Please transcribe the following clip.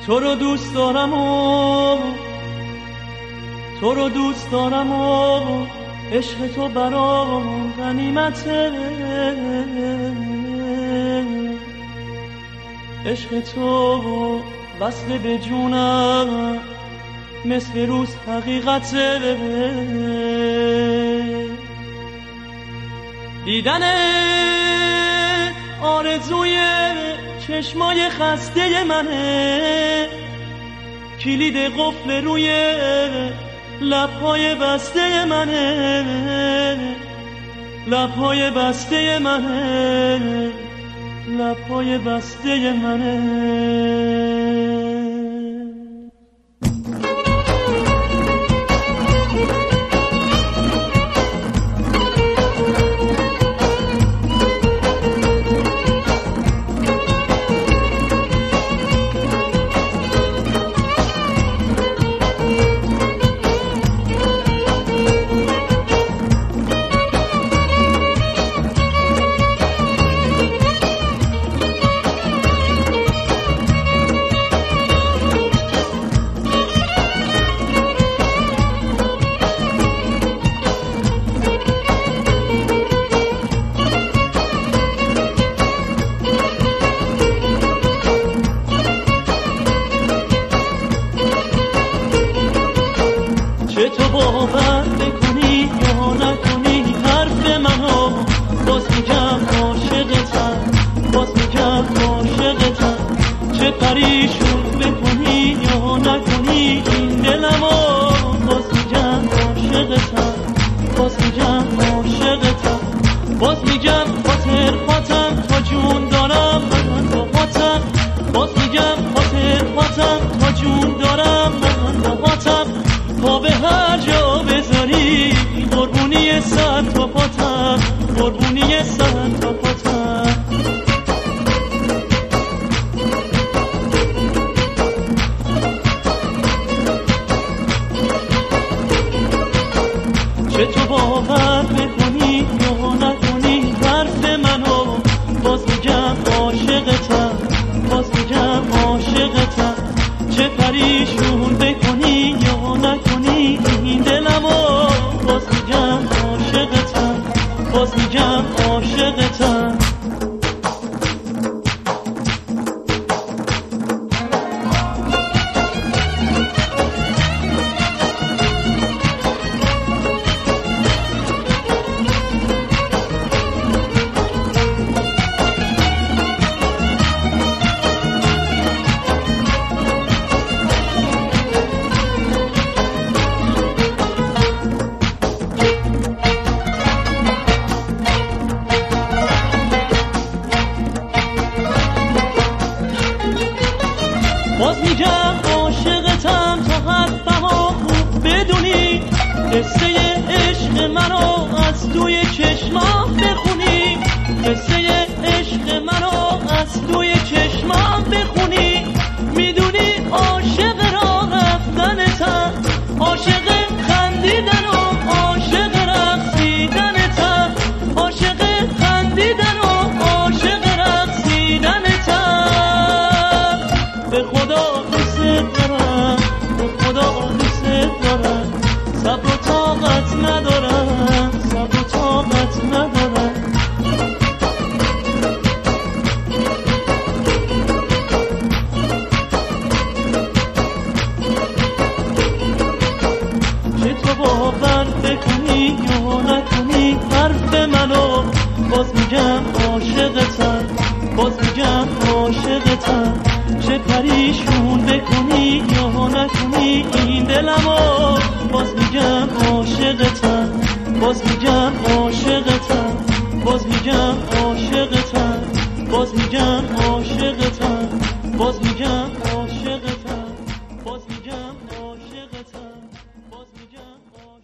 تو رو دوست دارم و تو رو دوست دارم و عشق تو برام غنیمته، عشق تو وصل به جونم مثل روز حقیقته، دیدن آرزوی چشمای خسته منه، کلید قفل روی لبهای بسته منه، لبهای بسته منه، لبهای بسته منه. باور بکنی یا نکنی حرف منو، باز میگم عاشقتم، باز میگم عاشقتم. چه پریشون بکنی یا نکنی این دلمو، باز میگم عاشقتم، باز میگم عاشقتم. باز میگم خاطر خاطم تا جون دارم من با خاطم، باز میگم خاطر خاطم تا جون دارم من با خاطم. پا به هر جا بذاری قربونی سر تا پاتم، قربونی سر تا پاتم. چه تو باور بکنی یا نکنی حرف منو، باز میگم عاشقتم، باز میگم عاشقتم. چه پریشون بکنی یا نکنی این دلمو، باز میگم عاشقتم، باز میگم عاشقتم. باز میگم عاشقتم تا حرفمو خوب بدونی، قصه عشق منو از توی چشمام بخونی، قصه عشق منو از توی چشمام بخونی. میدونی عاشق را رفتنتم، عاشق خندیدن و عاشق رقصیدنتم، عاشق خندیدن و عاشق رقصیدنتم. به خدا دوست دارم، به خدا دوست دارم. صبر و طاقت ندارم، صبر و طاقت ندارم. چه تو باور بکنی یا نکنی حرف منو، باز میگم عاشقتم، باز میگم عاشقتم. چه پریشون بکنی یا نکنی این دلمو، باز میگم عاشقتم، باز میگم عاشقتم، باز میگم عاشقتم، باز میگم عاشقتم، باز میگم عاشقتم، باز میگم عاشقتم، باز میگم عاشقتم.